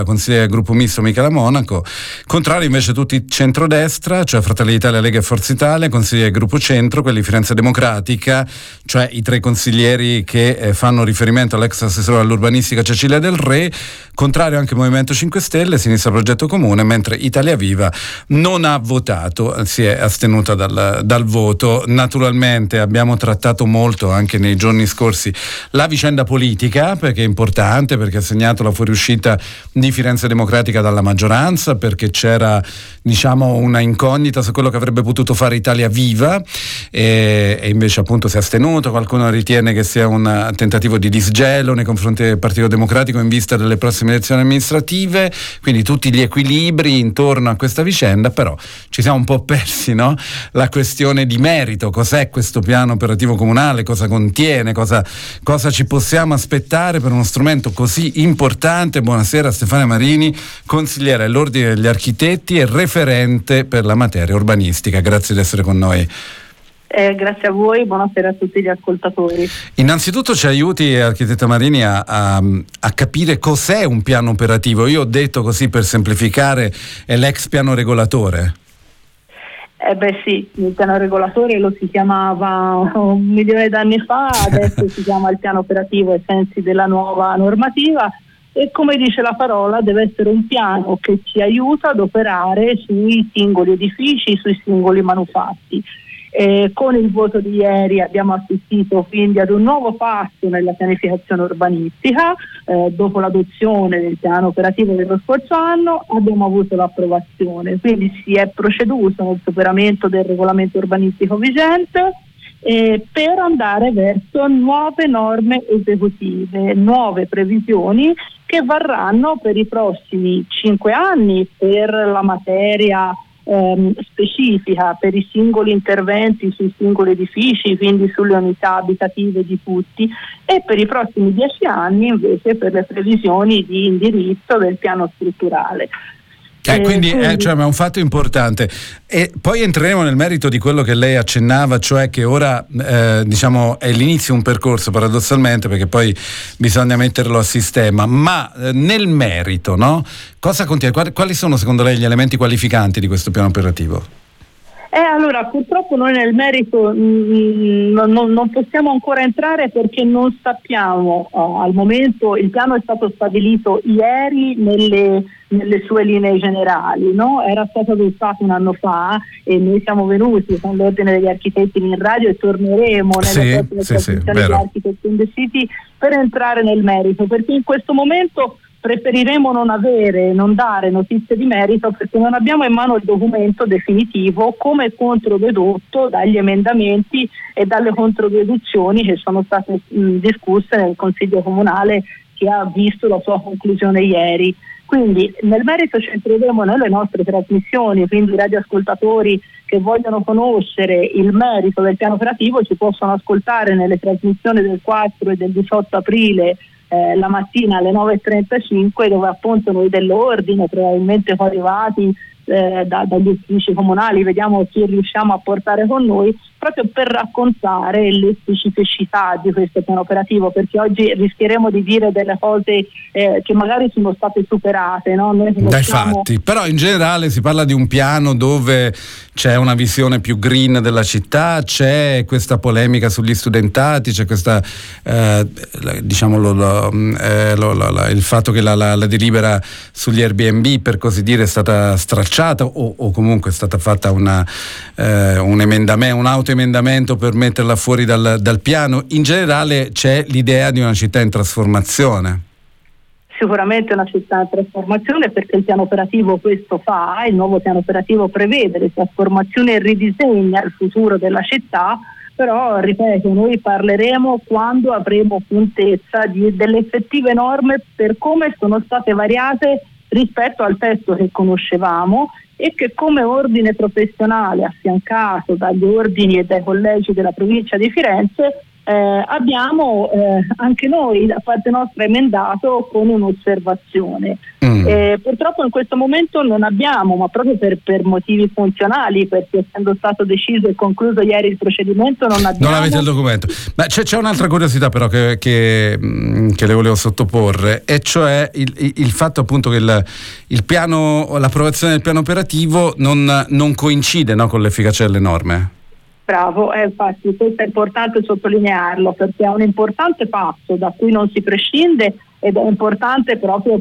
consigliere del gruppo misto Michela Monaco, contrari invece tutti centrodestra, cioè Fratelli d'Italia, Lega e Forza Italia, consigliere del gruppo centro, quelli di Firenze Democratica, cioè i tre consiglieri che fanno riferimento all'ex assessore all'urbanistica Cecilia Del Re, contrario anche Movimento 5 Stelle, Sinistra Progetto Comune, mentre Italia Viva non ha votato, si è astenuta dal voto. Naturalmente abbiamo trattato molto anche nei giorni scorsi la vicenda politica, perché è importante, perché ha segnato la fuoriuscita di Firenze Democratica dalla maggioranza, perché c'era una incognita su quello che avrebbe potuto fare Italia Viva e invece appunto si è astenuto. Qualcuno ritiene che sia un tentativo di disgelo nei confronti del Partito Democratico in vista delle prossime elezioni amministrative, quindi tutti gli equilibri intorno a questa vicenda, però ci siamo un po' persi, no? La questione di merito: cos'è questo piano operativo comunale, cosa contiene, cosa ci possiamo aspettare per uno strumento così importante. Buonasera Stefania Marini, consigliere all'Ordine degli Architetti e referente per la materia urbanistica. Grazie di essere con noi. Grazie a voi, buonasera a tutti gli ascoltatori. Innanzitutto ci aiuti, architetta Marini, a capire cos'è un piano operativo. Io ho detto, così per semplificare, è l'ex piano regolatore. Sì, il piano regolatore lo si chiamava 1 milione d'anni fa, adesso si chiama il piano operativo ai sensi della nuova normativa, e come dice la parola deve essere un piano che ci aiuta ad operare sui singoli edifici, sui singoli manufatti. Con il voto di ieri abbiamo assistito quindi ad un nuovo passo nella pianificazione urbanistica. Dopo l'adozione del piano operativo dello scorso anno abbiamo avuto l'approvazione, quindi si è proceduto nel superamento del regolamento urbanistico vigente per andare verso nuove norme esecutive, nuove previsioni che varranno per i prossimi 5 anni per la materia specifica, per i singoli interventi sui singoli edifici, quindi sulle unità abitative di tutti, e per i prossimi 10 anni invece per le previsioni di indirizzo del piano strutturale. Quindi è un fatto importante. E poi entreremo nel merito di quello che lei accennava, cioè che ora è l'inizio di un percorso, paradossalmente, perché poi bisogna metterlo a sistema, ma nel merito, no? Cosa contiene? Quali sono secondo lei gli elementi qualificanti di questo piano operativo? Allora, purtroppo noi nel merito non possiamo ancora entrare perché non sappiamo al momento. Il piano è stato stabilito ieri nelle sue linee generali, no? Era stato adottato un anno fa e noi siamo venuti con l'Ordine degli Architetti in radio e torneremo nelle prossime trasmissioni di Architects in the City per entrare nel merito, perché in questo momento preferiremo non dare notizie di merito, perché non abbiamo in mano il documento definitivo come controdedotto dagli emendamenti e dalle controdeduzioni che sono state discusse nel Consiglio Comunale, che ha visto la sua conclusione ieri. Quindi nel merito ci entreremo nelle nostre trasmissioni, quindi i radioascoltatori che vogliono conoscere il merito del piano operativo ci possono ascoltare nelle trasmissioni del 4 e del 18 aprile la mattina alle 9:35, dove appunto noi dell'Ordine, probabilmente poi arrivati dagli uffici comunali, vediamo chi riusciamo a portare con noi, proprio per raccontare le specificità di questo piano operativo, perché oggi rischieremo di dire delle cose che magari sono state superate, no? Dai fatti, però in generale si parla di un piano dove c'è una visione più green della città, c'è questa polemica sugli studentati, c'è questa il fatto che la delibera sugli Airbnb, per così dire, è stata stracciata o comunque è stata fatta un autoemendamento per metterla fuori dal piano. In generale c'è l'idea di una città in trasformazione. Sicuramente una città in trasformazione, perché il piano operativo questo fa, il nuovo piano operativo prevede le trasformazioni e ridisegna il futuro della città, però ripeto, noi parleremo quando avremo contezza delle effettive norme per come sono state variate rispetto al testo che conoscevamo e che come ordine professionale affiancato dagli ordini e dai collegi della provincia di Firenze abbiamo anche noi da parte nostra emendato con un'osservazione. Purtroppo in questo momento non abbiamo, ma proprio per motivi funzionali, perché essendo stato deciso e concluso ieri il procedimento non avete il documento. Ma c'è un'altra curiosità però che le volevo sottoporre, e cioè il fatto appunto che il piano, l'approvazione del piano operativo non coincide, no, con l'efficacia delle norme. Bravo, infatti questo è importante sottolinearlo, perché è un importante passo da cui non si prescinde ed è importante proprio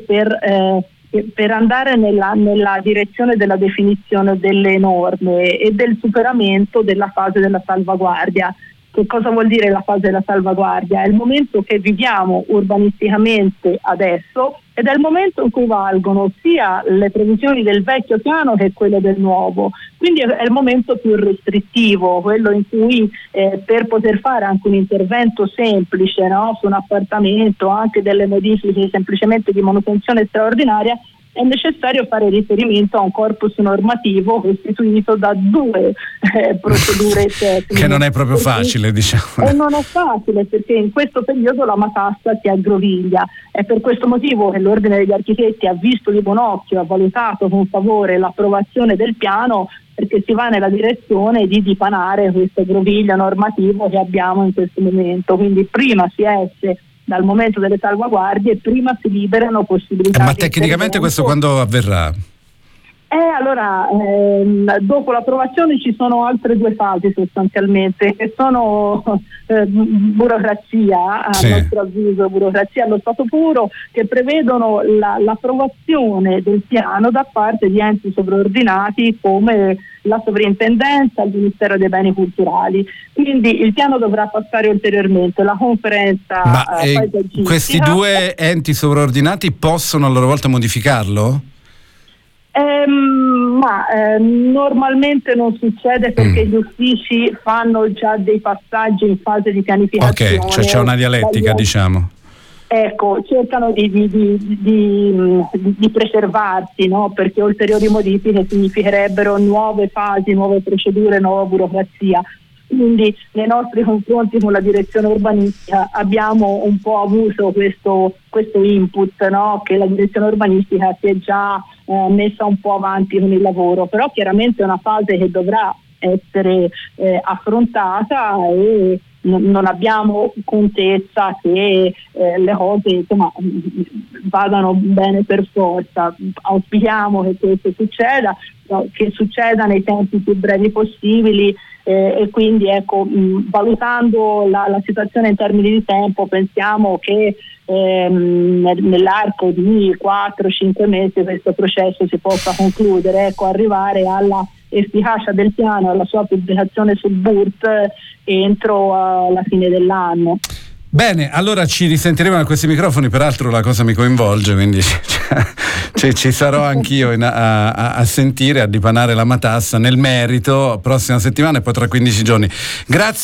per andare nella direzione della definizione delle norme e del superamento della fase della salvaguardia. Che cosa vuol dire la fase della salvaguardia? È il momento che viviamo urbanisticamente adesso ed è il momento in cui valgono sia le previsioni del vecchio piano che quelle del nuovo. Quindi è il momento più restrittivo, quello in cui per poter fare anche un intervento semplice, no, su un appartamento, anche delle modifiche semplicemente di manutenzione straordinaria, è necessario fare riferimento a un corpus normativo costituito da due procedure tecniche. Che non è proprio facile, diciamo. E non è facile, perché in questo periodo la matassa si aggroviglia. È per questo motivo che l'Ordine degli Architetti ha visto di buon occhio, ha valutato con favore l'approvazione del piano, perché si va nella direzione di dipanare questo groviglio normativo che abbiamo in questo momento. Quindi prima si esce dal momento delle salvaguardie, prima si liberano possibilità. Ma tecnicamente questo quando avverrà? Allora, dopo l'approvazione ci sono altre due fasi sostanzialmente, che sono burocrazia, a nostro avviso, burocrazia allo stato puro, che prevedono l'approvazione del piano da parte di enti sovraordinati come la sovrintendenza, il Ministero dei Beni Culturali. Quindi il piano dovrà passare ulteriormente la conferenza paesaggistica. Questi due enti sovraordinati possono a loro volta modificarlo? Normalmente non succede, perché gli uffici fanno già dei passaggi in fase di pianificazione. Ok, cioè c'è una dialettica, diciamo. Ecco, cercano di preservarsi, no? Perché ulteriori modifiche significherebbero nuove fasi, nuove procedure, nuova burocrazia. Quindi nei nostri confronti con la direzione urbanistica abbiamo un po' avuto questo input, no? Che la direzione urbanistica si è già messa un po' avanti con il lavoro, però chiaramente è una fase che dovrà essere affrontata e non abbiamo contezza che le cose, insomma, vadano bene per forza. Auspichiamo che questo succeda, che succeda nei tempi più brevi possibili, e quindi ecco, valutando la situazione in termini di tempo, pensiamo che nell'arco di 4-5 mesi questo processo si possa concludere, ecco, arrivare alla efficacia del piano, alla sua pubblicazione sul BURT entro la fine dell'anno. Bene, allora ci risentiremo a questi microfoni, peraltro la cosa mi coinvolge, quindi ci sarò anch'io a sentire, a dipanare la matassa nel merito prossima settimana e poi tra 15 giorni. Grazie.